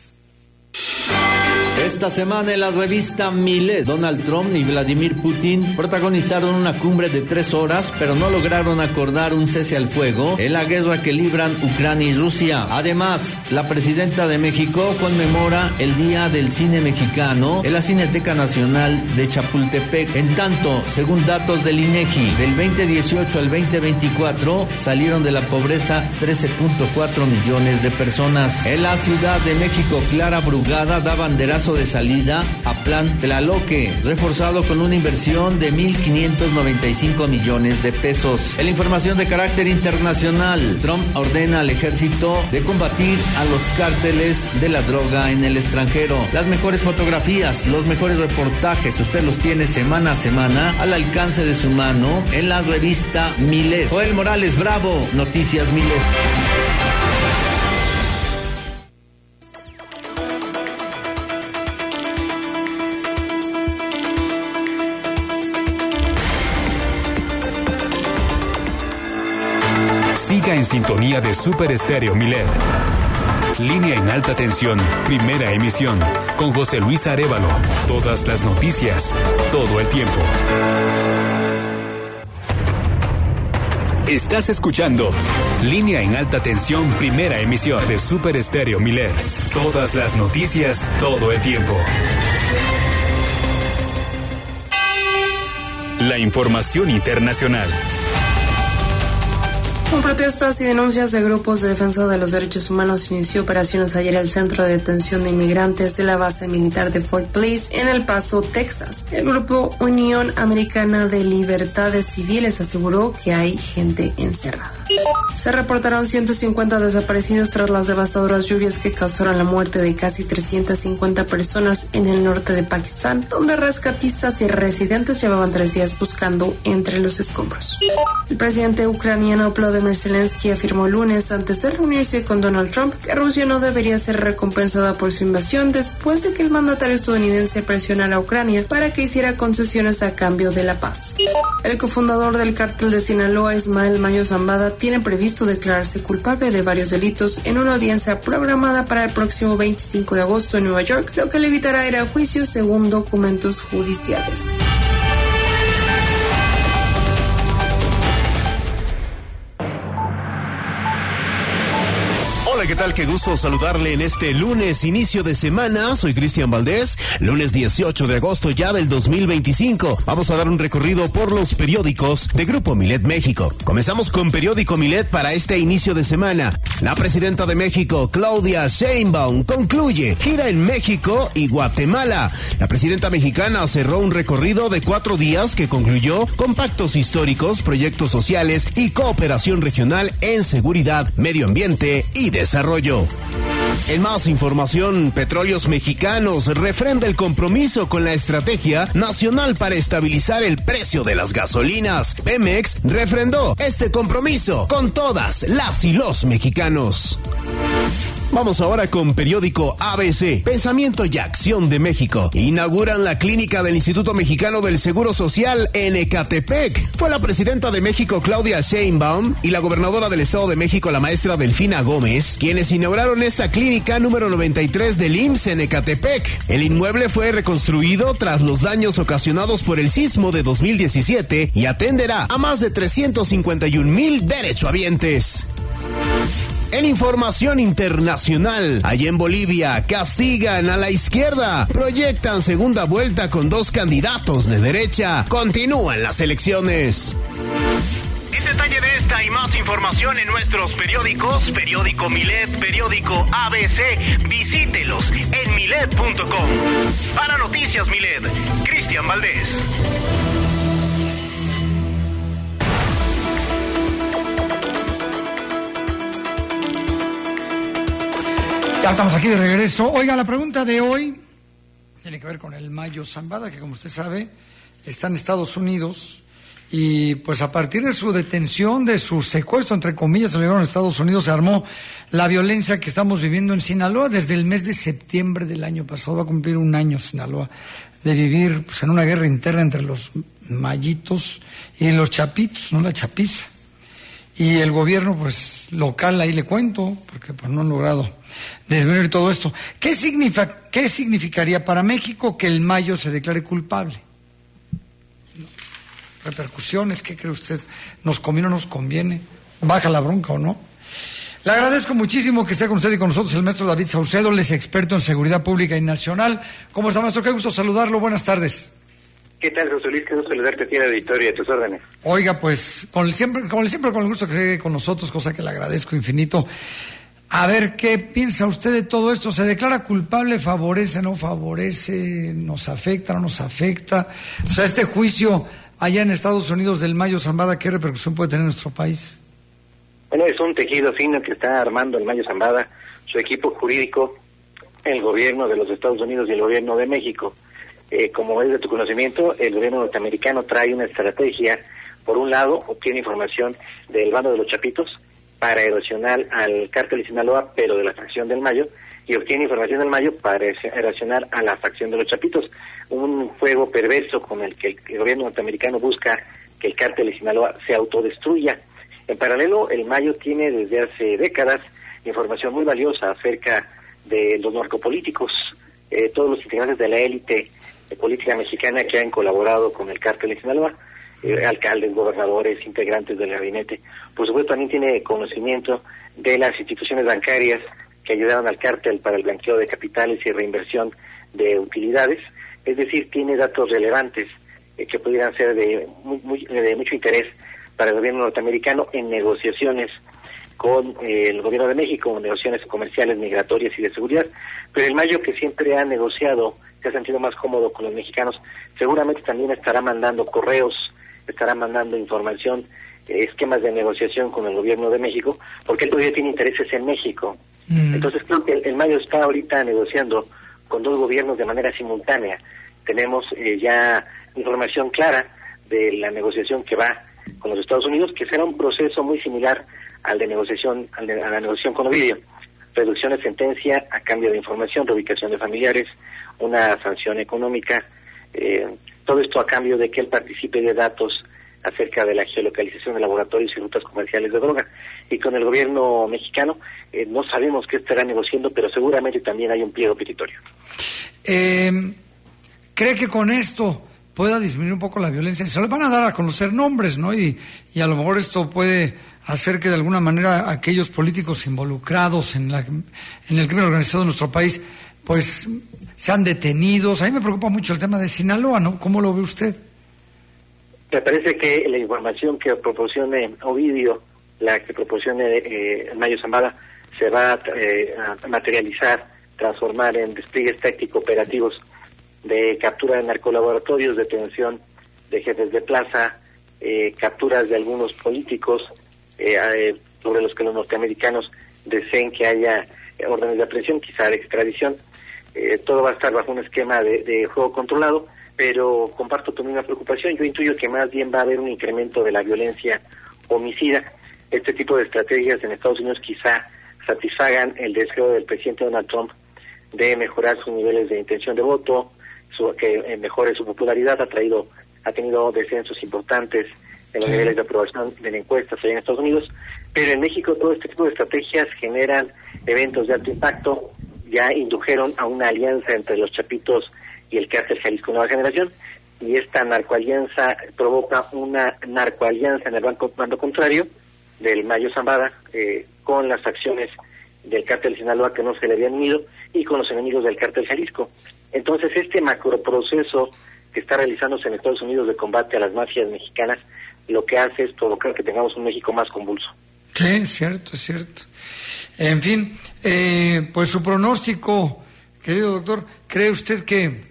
Esta semana en la revista Milet, Donald Trump y Vladimir Putin protagonizaron una cumbre de tres horas, pero no lograron acordar un cese al fuego en la guerra que libran Ucrania y Rusia. Además, la presidenta de México conmemora el Día del Cine Mexicano en la Cineteca Nacional de Chapultepec. En tanto, según datos del INEGI, del veinte dieciocho al veinte veinticuatro salieron de la pobreza trece punto cuatro millones de personas. En la Ciudad de México, Clara Brugada da banderazo de salida a Plan Tlaloque, reforzado con una inversión de mil quinientos noventa y cinco millones de pesos. En la información de carácter internacional, Trump ordena al ejército de combatir a los cárteles de la droga en el extranjero. Las mejores fotografías, los mejores reportajes, usted los tiene semana a semana al alcance de su mano en la revista Milet. Joel Morales, Bravo, Noticias Milet. Siga en sintonía de Super Estéreo Milet. Línea en alta tensión, primera emisión, con José Luis Arévalo. Todas las noticias, todo el tiempo. Estás escuchando Línea en alta tensión, primera emisión de Super Estéreo Milet. Todas las noticias, todo el tiempo. La información internacional. Con protestas y denuncias de grupos de defensa de los derechos humanos, inició operaciones ayer el centro de detención de inmigrantes de la base militar de Fort Bliss en El Paso, Texas. El grupo Unión Americana de Libertades Civiles aseguró que hay gente encerrada. Se reportaron ciento cincuenta desaparecidos tras las devastadoras lluvias que causaron la muerte de casi trescientas cincuenta personas en el norte de Pakistán, donde rescatistas y residentes llevaban tres días buscando entre los escombros. El presidente ucraniano Volodymyr Zelensky afirmó el lunes, antes de reunirse con Donald Trump, que Rusia no debería ser recompensada por su invasión después de que el mandatario estadounidense presionara a Ucrania para que hiciera concesiones a cambio de la paz. El cofundador del cártel de Sinaloa, Ismael Mayo Zambada, tiene previsto declararse culpable de varios delitos en una audiencia programada para el próximo veinticinco de agosto en Nueva York, lo que le evitará ir a juicio según documentos judiciales. Hola, ¿qué tal? Qué gusto saludarle en este lunes, inicio de semana. Soy Cristian Valdés, lunes dieciocho de agosto ya del dos mil veinticinco. Vamos a dar un recorrido por los periódicos de Grupo Milet México. Comenzamos con Periódico Milet para este inicio de semana. La presidenta de México, Claudia Sheinbaum, concluye gira en México y Guatemala. La presidenta mexicana cerró un recorrido de cuatro días que concluyó con pactos históricos, proyectos sociales y cooperación regional en seguridad, medio ambiente y desarrollo. En más información, Petróleos Mexicanos refrenda el compromiso con la Estrategia Nacional para estabilizar el precio de las gasolinas. Pemex refrendó este compromiso con todas las y los mexicanos. Vamos ahora con periódico A B C. Pensamiento y Acción de México inauguran la clínica del Instituto Mexicano del Seguro Social en Ecatepec. Fue la presidenta de México, Claudia Sheinbaum, y la gobernadora del Estado de México, la maestra Delfina Gómez, quienes inauguraron esta clínica número noventa y tres del I M S S en Ecatepec. El inmueble fue reconstruido tras los daños ocasionados por el sismo de dos mil diecisiete y atenderá a más de trescientos cincuenta y un mil derechohabientes. En información internacional, allá en Bolivia, castigan a la izquierda, proyectan segunda vuelta con dos candidatos de derecha, continúan las elecciones. En detalle de esta y más información en nuestros periódicos, periódico Milet, periódico A B C, visítelos en milet punto com. Para Noticias Milet, Cristian Valdés. Ya estamos aquí de regreso. Oiga, la pregunta de hoy tiene que ver con el Mayo Zambada, que como usted sabe está en Estados Unidos y pues a partir de su detención, de su secuestro, entre comillas, se lo llevaron a Estados Unidos, se armó la violencia que estamos viviendo en Sinaloa desde el mes de septiembre del año pasado. Va a cumplir un año Sinaloa de vivir pues, en una guerra interna entre los mayitos y los chapitos, no la chapiza. Y el gobierno, pues, local, ahí le cuento, porque pues no han logrado disminuir todo esto. ¿Qué significa, qué significaría para México que el Mayo se declare culpable? ¿Repercusiones? ¿Qué cree usted? ¿Nos conviene o no nos conviene? ¿Baja la bronca o no? Le agradezco muchísimo que esté con usted y con nosotros el maestro David Saucedo, él es experto en seguridad pública y nacional. ¿Cómo está, maestro? Qué gusto saludarlo. Buenas tardes. ¿Qué tal, José Luis? Qué gusto saludarte a ti en la auditoría, a tus órdenes. Oiga, pues, con el siempre, con el siempre con el gusto que esté con nosotros, cosa que le agradezco infinito. A ver, ¿qué piensa usted de todo esto? ¿Se declara culpable? ¿Favorece, no favorece? ¿Nos afecta, no nos afecta? O sea, este juicio allá en Estados Unidos del Mayo Zambada, ¿qué repercusión puede tener en nuestro país? Bueno, es un tejido fino que está armando el Mayo Zambada, su equipo jurídico, el gobierno de los Estados Unidos y el gobierno de México. Eh, como es de tu conocimiento, el gobierno norteamericano trae una estrategia. Por un lado, obtiene información del bando de los Chapitos para erosionar al cártel de Sinaloa, pero de la facción del Mayo, y obtiene información del Mayo para erosionar a la facción de los Chapitos. Un juego perverso con el que el gobierno norteamericano busca que el cártel de Sinaloa se autodestruya. En paralelo, el Mayo tiene desde hace décadas información muy valiosa acerca de los narcopolíticos, eh, todos los integrantes de la élite de política mexicana que han colaborado con el cártel de Sinaloa, eh, alcaldes, gobernadores, integrantes del gabinete. Por supuesto, también tiene conocimiento de las instituciones bancarias que ayudaron al cártel para el blanqueo de capitales y reinversión de utilidades. Es decir, tiene datos relevantes eh, que pudieran ser de, muy, muy, de mucho interés para el gobierno norteamericano en negociaciones con eh, el gobierno de México, negociaciones comerciales, migratorias y de seguridad. Pero el Mayo, que siempre ha negociado, se ha sentido más cómodo con los mexicanos, seguramente también estará mandando correos, estará mandando información, eh, esquemas de negociación con el gobierno de México, porque él todavía tiene intereses en México. Mm. Entonces creo que el, el Mayo está ahorita negociando con dos gobiernos de manera simultánea. Tenemos eh, ya información clara de la negociación que va con los Estados Unidos, que será un proceso muy similar al de negociación, al de, a la negociación con Ovidio. Reducción de sentencia a cambio de información, reubicación de familiares, una sanción económica, eh, todo esto a cambio de que él participe de datos acerca de la geolocalización de laboratorios y rutas comerciales de droga. Y con el gobierno mexicano eh, no sabemos qué estará negociando, pero seguramente también hay un pliego petitorio. Eh, ¿Cree que con esto pueda disminuir un poco la violencia? Se le van a dar a conocer nombres, ¿no? Y, y a lo mejor esto puede hacer que de alguna manera aquellos políticos involucrados en, la, en el crimen organizado de nuestro país pues sean detenidos. A mí me preocupa mucho el tema de Sinaloa, ¿no? ¿Cómo lo ve usted? Me parece que la información que proporcione Ovidio, la que proporcione eh, Mayo Zambada, se va eh, a materializar, transformar en despliegues tácticos operativos de captura de narcolaboratorios, detención de jefes de plaza, eh, capturas de algunos políticos, eh, eh, sobre los que los norteamericanos deseen que haya órdenes de aprehensión, quizá de extradición. Eh, todo va a estar bajo un esquema de, de juego controlado, pero comparto tu misma preocupación. Yo intuyo que más bien va a haber un incremento de la violencia homicida. Este tipo de estrategias en Estados Unidos quizá satisfagan el deseo del presidente Donald Trump de mejorar sus niveles de intención de voto, su, que eh, mejore su popularidad. Ha traído, ha tenido descensos importantes en los sí. niveles de aprobación de encuestas allá en Estados Unidos, pero en México todo este tipo de estrategias generan eventos de alto impacto. Ya indujeron a una alianza entre los Chapitos y el Cártel Jalisco Nueva Generación, y esta narcoalianza provoca una narcoalianza en el banco, bando contrario del Mayo Zambada, eh, con las acciones del Cártel Sinaloa que no se le habían unido, y con los enemigos del Cártel Jalisco. Entonces este macroproceso que está realizándose en Estados Unidos de combate a las mafias mexicanas, lo que hace es provocar que tengamos un México más convulso. Sí, es cierto, es cierto. En fin, eh, pues su pronóstico, querido doctor, ¿cree usted que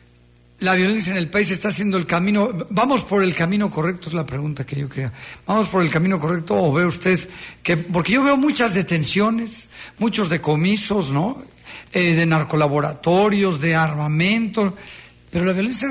la violencia en el país está haciendo el camino? ¿Vamos por el camino correcto? Es la pregunta que yo quería. ¿Vamos por el camino correcto o ve usted que...? Porque yo veo muchas detenciones, muchos decomisos, ¿no? Eh, de narcolaboratorios, de armamento, pero la violencia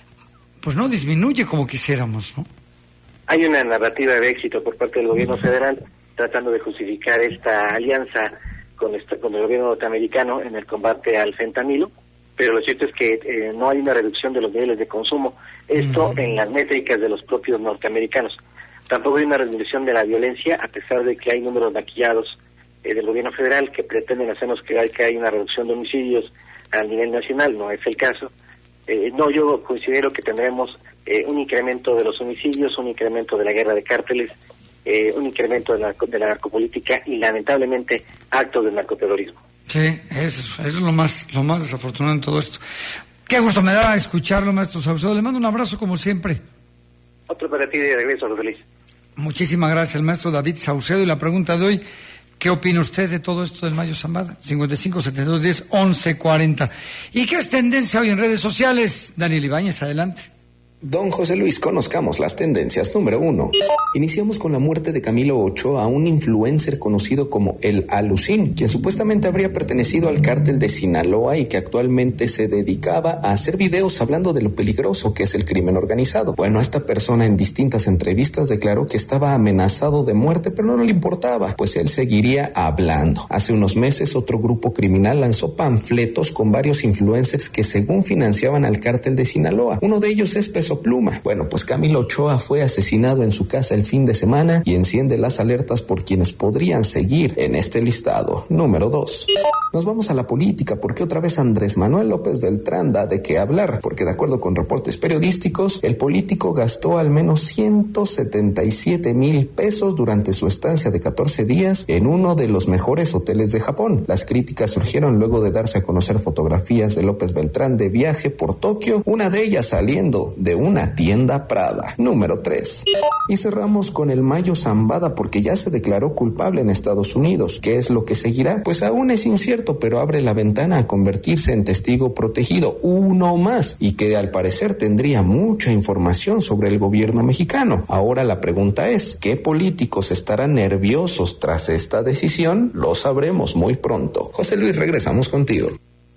pues no disminuye como quisiéramos, ¿no? Hay una narrativa de éxito por parte del gobierno federal tratando de justificar esta alianza con, este, con el gobierno norteamericano en el combate al fentanilo, pero lo cierto es que eh, no hay una reducción de los niveles de consumo, esto mm. en las métricas de los propios norteamericanos. Tampoco hay una reducción de la violencia, a pesar de que hay números maquillados eh, del gobierno federal que pretenden hacernos creer que hay una reducción de homicidios a nivel nacional. No es el caso. Eh, no, yo considero que tendremos eh, un incremento de los homicidios, un incremento de la guerra de cárteles, eh, un incremento de la, de la narcopolitica y lamentablemente actos de narcoterrorismo. Sí, eso, eso es lo más, lo más desafortunado en todo esto. Qué gusto me da escucharlo, maestro Saucedo. Le mando un abrazo como siempre. Otro para ti de regreso, José Luis. Muchísimas gracias, el maestro David Saucedo. Y la pregunta de hoy, ¿qué opina usted de todo esto del Mayo Zambada? cincuenta y cinco, setenta y dos, diez, once, cuarenta. ¿Y qué es tendencia hoy en redes sociales? Daniel Ibáñez, adelante. Don José Luis, conozcamos las tendencias. Número uno. Iniciamos con la muerte de Camilo Ochoa, un influencer conocido como El Alucín, quien supuestamente habría pertenecido al cártel de Sinaloa y que actualmente se dedicaba a hacer videos hablando de lo peligroso que es el crimen organizado. Bueno, esta persona en distintas entrevistas declaró que estaba amenazado de muerte, pero no le importaba, pues él seguiría hablando. Hace unos meses otro grupo criminal lanzó panfletos con varios influencers que según financiaban al cártel de Sinaloa. Uno de ellos es Peso Pluma. Bueno, pues Camilo Ochoa fue asesinado en su casa el fin de semana y enciende las alertas por quienes podrían seguir en este listado. Número dos. Nos vamos a la política porque otra vez Andrés Manuel López Beltrán da de qué hablar, porque de acuerdo con reportes periodísticos, el político gastó al menos ciento setenta y siete mil pesos durante su estancia de catorce días en uno de los mejores hoteles de Japón. Las críticas surgieron luego de darse a conocer fotografías de López Beltrán de viaje por Tokio, una de ellas saliendo de una tienda Prada. Número tres. Y cerramos con el Mayo Zambada porque ya se declaró culpable en Estados Unidos. ¿Qué es lo que seguirá? Pues aún es incierto, pero abre la ventana a convertirse en testigo protegido, uno más, y que al parecer tendría mucha información sobre el gobierno mexicano. Ahora la pregunta es, ¿qué políticos estarán nerviosos tras esta decisión? Lo sabremos muy pronto. José Luis, regresamos contigo.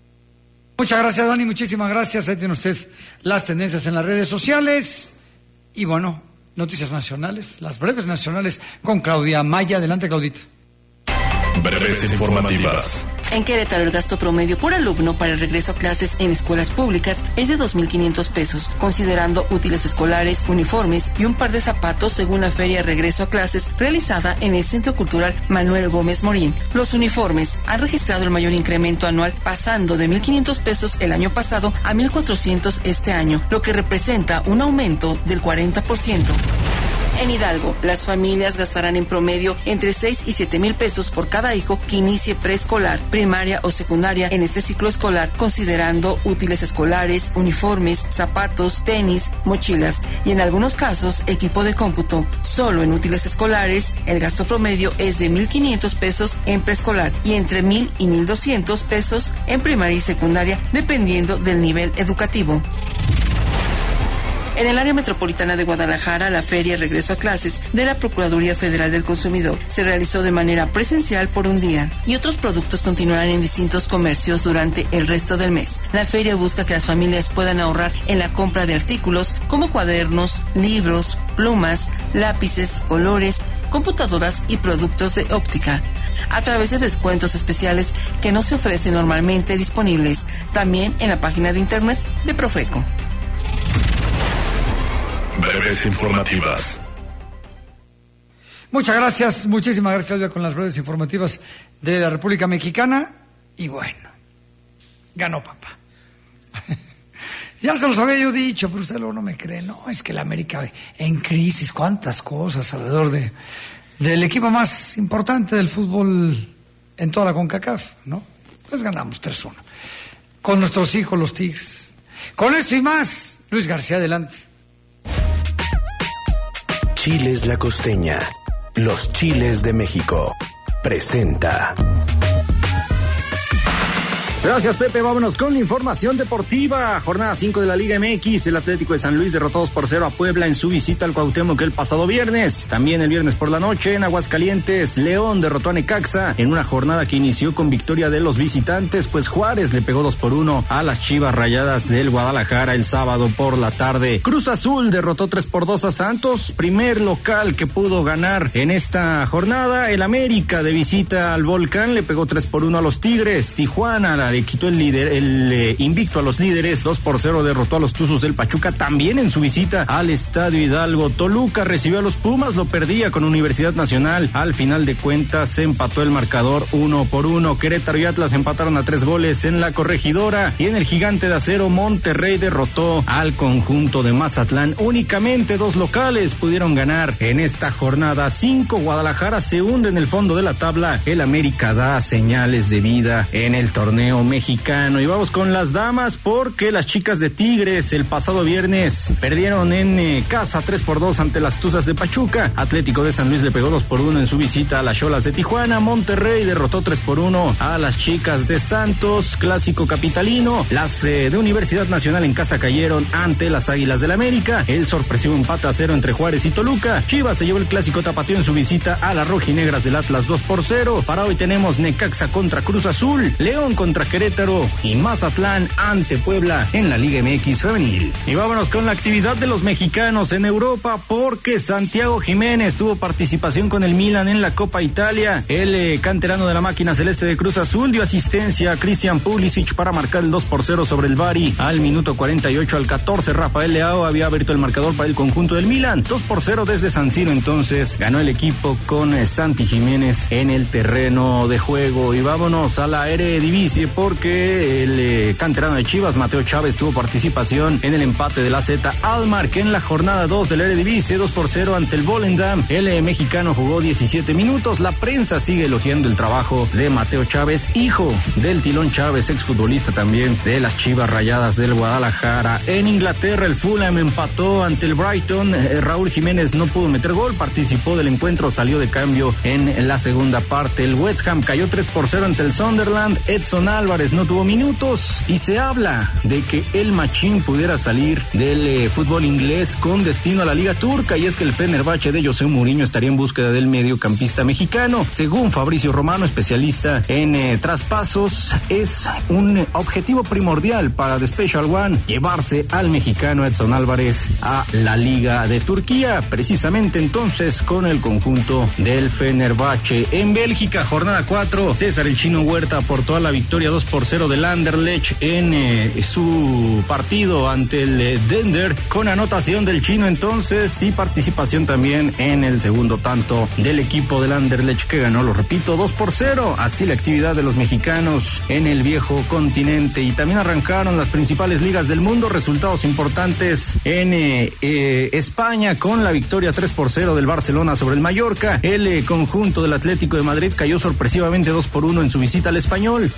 Muchas gracias, Dani, muchísimas gracias. Ahí tiene usted las tendencias en las redes sociales. Y bueno, noticias nacionales, las breves nacionales con Claudia Maya. Adelante, Claudita. Breves informativas. En Querétaro, el gasto promedio por alumno para el regreso a clases en escuelas públicas es de dos mil quinientos pesos, considerando útiles escolares, uniformes y un par de zapatos, según la feria Regreso a Clases realizada en el Centro Cultural Manuel Gómez Morín. Los uniformes han registrado el mayor incremento anual, pasando de mil quinientos pesos el año pasado a mil cuatrocientos este año, lo que representa un aumento del cuarenta por ciento. En Hidalgo, las familias gastarán en promedio entre seis y siete mil pesos por cada hijo que inicie preescolar, primaria o secundaria en este ciclo escolar, considerando útiles escolares, uniformes, zapatos, tenis, mochilas y en algunos casos equipo de cómputo. Solo en útiles escolares, el gasto promedio es de mil quinientos pesos en preescolar y entre mil y mil doscientos pesos en primaria y secundaria, dependiendo del nivel educativo. En el área metropolitana de Guadalajara, la feria Regreso a Clases de la Procuraduría Federal del Consumidor se realizó de manera presencial por un día y otros productos continuarán en distintos comercios durante el resto del mes. La feria busca que las familias puedan ahorrar en la compra de artículos como cuadernos, libros, plumas, lápices, colores, computadoras y productos de óptica, a través de descuentos especiales que no se ofrecen normalmente disponibles también en la página de internet de Profeco. Breves informativas. Muchas gracias, muchísimas gracias, Claudia, con las breves informativas de la República Mexicana. Y bueno, ganó papá. Ya se los había yo dicho, pero usted luego no me cree. No, es que la América en crisis, cuántas cosas alrededor de del equipo más importante del fútbol en toda la CONCACAF, ¿no? Pues ganamos tres uno. Con nuestros hijos, los Tigres. Con esto y más, Luis García, adelante. Chiles La Costeña, los chiles de México, presenta. Gracias, Pepe. Vámonos con la información deportiva. Jornada cinco de la Liga M X. El Atlético de San Luis derrotó dos por cero a Puebla en su visita al Cuauhtémoc el pasado viernes. También el viernes por la noche en Aguascalientes, León derrotó a Necaxa en una jornada que inició con victoria de los visitantes, pues Juárez le pegó dos por uno a las Chivas Rayadas del Guadalajara el sábado por la tarde. Cruz Azul derrotó tres por dos a Santos, primer local que pudo ganar en esta jornada. El América de visita al Volcán le pegó tres por uno a los Tigres. Tijuana la le quitó el líder, el eh, invicto a los líderes, dos por cero derrotó a los Tuzos del Pachuca también en su visita al Estadio Hidalgo. Toluca recibió a los Pumas, lo perdía con Universidad Nacional, al final de cuentas se empató el marcador uno por uno. Querétaro y Atlas empataron a tres goles en la Corregidora, y en el Gigante de Acero Monterrey derrotó al conjunto de Mazatlán. Únicamente dos locales pudieron ganar en esta jornada cinco. Guadalajara se hunde en el fondo de la tabla, el América da señales de vida en el torneo mexicano. Y vamos con las damas, porque las chicas de Tigres el pasado viernes perdieron en eh, casa tres por dos ante las Tuzas de Pachuca. Atlético de San Luis le pegó dos por uno en su visita a las Xolas de Tijuana. Monterrey derrotó tres por uno a las chicas de Santos. Clásico capitalino, las eh, de Universidad Nacional en casa cayeron ante las Águilas del América. El sorpresivo empate a cero entre Juárez y Toluca. Chivas se llevó el clásico tapatío en su visita a las rojinegras del Atlas dos por cero. Para hoy tenemos Necaxa contra Cruz Azul, León contra Querétaro y Mazatlán ante Puebla en la Liga M X femenil. Y vámonos con la actividad de los mexicanos en Europa, porque Santiago Jiménez tuvo participación con el Milan en la Copa Italia. El eh, canterano de la máquina celeste de Cruz Azul dio asistencia a Christian Pulisic para marcar el dos por cero sobre el Bari. Al minuto cuarenta y ocho al catorce, Rafael Leao había abierto el marcador para el conjunto del Milan. dos por cero desde San Siro, entonces ganó el equipo con eh, Santi Jiménez en el terreno de juego. Y vámonos a la Eredivisie, porque el eh, canterano de Chivas, Mateo Chávez, tuvo participación en el empate de la Z Almar, que en la jornada dos de la Eredivisie, dos por cero ante el Volendam. El eh, mexicano jugó diecisiete minutos. La prensa sigue elogiando el trabajo de Mateo Chávez, hijo del Tilón Chávez, exfutbolista también de las Chivas Rayadas del Guadalajara. En Inglaterra, el Fulham empató ante el Brighton. Eh, Raúl Jiménez no pudo meter gol, participó del encuentro, salió de cambio en la segunda parte. El West Ham cayó tres por cero ante el Sunderland. Edson Álvarez no tuvo minutos, y se habla de que el Machín pudiera salir del eh, fútbol inglés con destino a la Liga Turca, y es que el Fenerbahce de José Mourinho estaría en búsqueda del mediocampista mexicano. Según Fabricio Romano, especialista en eh, traspasos, es un objetivo primordial para The Special One llevarse al mexicano Edson Álvarez a la Liga de Turquía, precisamente entonces con el conjunto del Fenerbahce. En Bélgica, jornada cuatro, César el Chino Huerta aportó a la victoria dos por cero del Anderlecht en eh, su partido ante el eh, Dender, con anotación del Chino entonces y participación también en el segundo tanto del equipo del Anderlecht, que ganó, lo repito, dos por cero. Así la actividad de los mexicanos en el viejo continente. Y también arrancaron las principales ligas del mundo, resultados importantes en eh, eh, España, con la victoria tres por cero del Barcelona sobre el Mallorca. El eh, conjunto del Atlético de Madrid cayó sorpresivamente dos por uno en su visita al Español. Mañana juega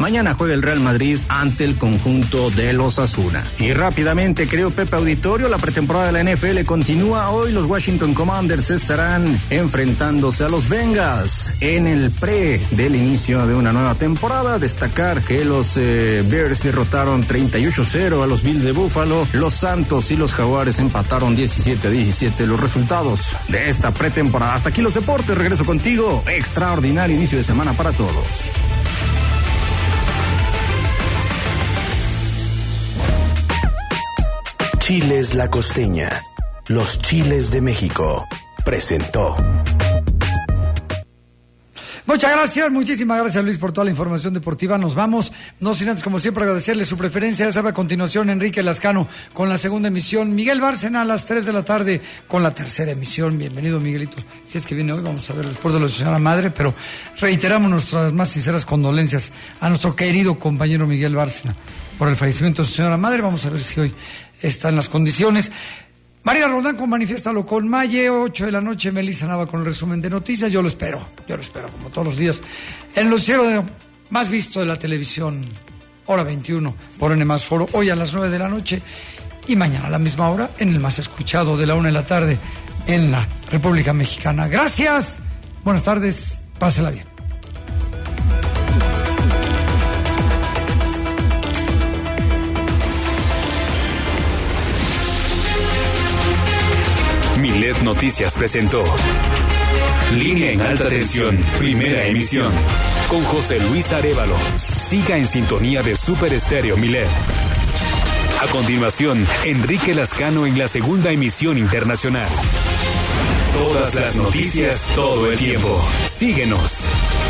juega el Real Madrid ante el conjunto de los Osasuna. Y rápidamente, creo, Pepe Auditorio, la pretemporada de la N F L continúa. Hoy los Washington Commanders estarán enfrentándose a los Bengals en el pre del inicio de una nueva temporada. Destacar que los eh, Bears derrotaron treinta y ocho cero a los Bills de Buffalo. Los Santos y los Jaguares empataron diecisiete a diecisiete los resultados de esta pretemporada. Hasta aquí los deportes. Regreso contigo. Extraordinario inicio de semana para todos. Chiles La Costeña, los chiles de México, presentó. Muchas gracias, muchísimas gracias Luis por toda la información deportiva. Nos vamos, no sin antes como siempre agradecerle su preferencia. Ya sabe, a continuación Enrique Lascano con la segunda emisión, Miguel Bárcena a las tres de la tarde con la tercera emisión. Bienvenido Miguelito, si es que viene hoy, vamos a ver después de lo de su señora madre, pero reiteramos nuestras más sinceras condolencias a nuestro querido compañero Miguel Bárcena por el fallecimiento de su señora madre. Vamos a ver si hoy está en las condiciones. María Roldán con Manifiéstalo con Maye, ocho de la noche, Melissa Nava con el resumen de noticias. Yo lo espero, yo lo espero, como todos los días. El noticiero más visto de la televisión, hora veintiuno, por N más Foro, hoy a las nueve de la noche. Y mañana a la misma hora, en el más escuchado de la una de la tarde, en la República Mexicana. Gracias, buenas tardes, pásela bien. Milet Noticias presentó Línea en Alta Tensión, primera emisión, con José Luis Arévalo. Siga en sintonía de Super Estéreo Milet. A continuación, Enrique Lascano en la segunda emisión internacional. Todas las noticias, todo el tiempo. Síguenos.